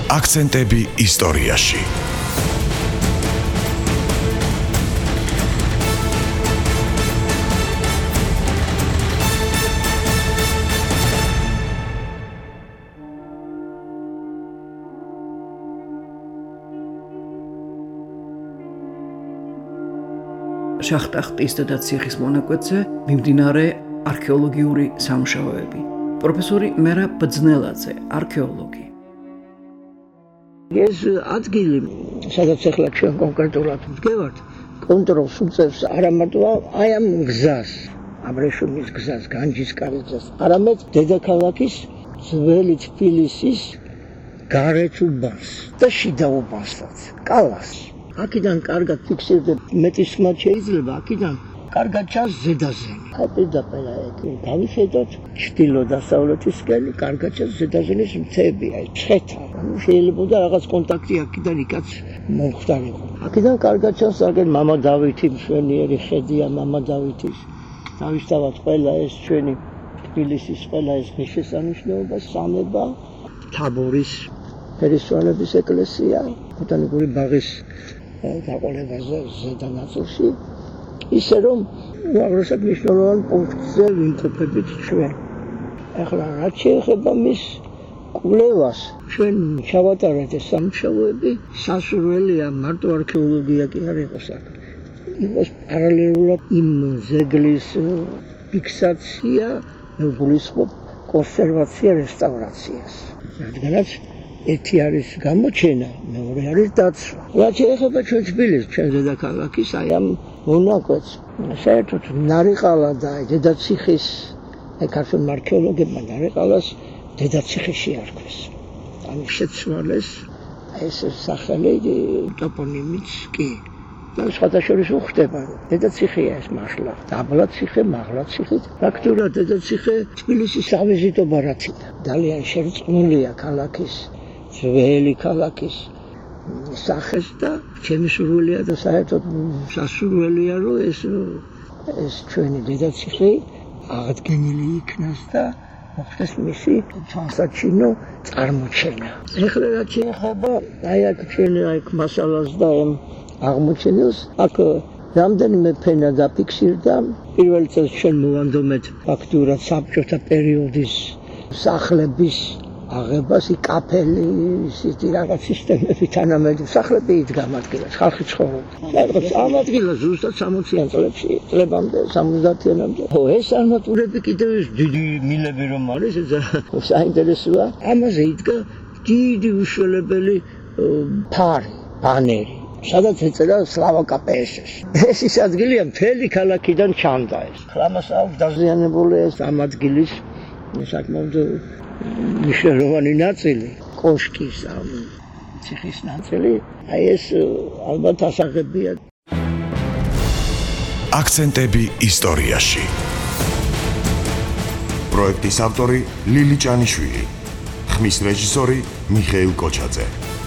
აქცენტები ისტორიაში. შახტახტის და ციხის მონაკვეთზე მიმდინარე არქეოლოგიური სამუშაოები. პროფესორი მერა ბძნელაძე, არქეოლოგი. ეს ადგილი, სადაც ახლა ჩვენ კონკრეტულად ვდგევართ, კონტროლს უწევს არა მარტო აი ამ გზას, აბრეშუმის გზას, განჯისკარის გზას, არამედ დედაქალაქის ძველი თბილისის გარეთ უბანს და შიდა უბანსაც, კალას. აქედან კარგად ფიქსირდება, მეტის ხმად შეიძლება აქედან კარგად ჩანს ზედაზენი. აი პირდაპირ გავიხედოთ ჩრდილო-დასავლეთისკენ, კარგად ჩანს ზედაზენის მთები, აი ცხეთა. შეიძლება რაღაც კონტაქტი აქედან იქაც მომხდარიყო. აქედან კარგად ჩანს აგერ მამა დავითი, მშვენიერი ხედია მამა დავითის. დავისთავად ყველა ეს ჩვენი თბილისის ყველა ეს ღირსშესანიშნაობა, სამება, თაბორის ფერისვალების ეკლესია, ბოტანიკური ბაღის დაყოლებაზე ზედა ნაწილში, ისე რომ უაღრესად მნიშვნელოვან პუნქტზე ვიმყოფებით ჩვენ. ახლა რაც შეეხება მის კვლევას, ჩვენ ჩავატარეთ ეს სამუშაოები, სასურველია მარტო არქეოლოგია კი არ იყოს აქ. იყოს პარალელურად იმ ზეგლის ფიქსაცია, გულისხმობ კონსერვაცია, რესტავრაციას. რადგანაც ერთი არის გამოჩენა, მეორე არის დაცვა. რაც შეეხება ჩვენ თბილისს, ჩვენ დედაქალაქის აი ამ მონაკვეთს, საერთოდ ნარიყალა და დედაციხის ქართულ არქეოლოგებმა ნარიყალას დედაციხეში არქვეს. ამ შეცვალეს ეს სახელი ტოპონიმიც კი. და სხვადასხვა უხდება, დედაციხეა ეს მართლა. დაბლაციხე, მაღლაციხით. ფაქტურად დედაციხე თბილისის სავიზიტო ბარათია. ძალიან შერწყმულია ქალაქის ძველი ქალაქის სახეს და ჩემი სურვილია და საერთოდ სასურველია რომ ეს ჩვენი დედაციხე აღდგენილი იქნას და მოხდეს მისი თვალსაჩინო წარმოჩენა. ეხლა რაც შეეხება აი აქ ჩვენი აი მასალას და აღმოჩენილს, აქ რამდენიმე ფენა დაფიქსირდა. პირველ წელს ჩვენ მოვანდომეთ ფაქტურად საბჭოთა პერიოდის სახლების აღებას, კაფელი, ისეთი რაღაც სისტემები თანამედროვე სახლები იდგა ადგილას, ხალხი ცხოვრობდა. ამ ადგილას ზუსტად 60-იან წლებში, წლებამდე, 70-იანამდე. ეს არმატურები კიდევ დიდი მილები რომ არის, საინტერესოა. ამაზე იდგა დიდი უშველებელი ფარი, ბანერი. სადაც ეწერა სლავა კპსს. ეს ის ადგილია მთელი ქალაქიდან ჩანდა ეს. ამას აქვს დაზიანებული ეს ამ ადგილის საკმაოდ მნიშვნელოვანი ნაწილი, კოშკის ამ ციხის ნაწილი, აი ეს ალბათ ასაღებია. აქცენტები ისტორიაში. პროექტის ავტორი ლილი ჭანიშვილი, ხმის რეჟისორი მიხეილ კოჩაძე.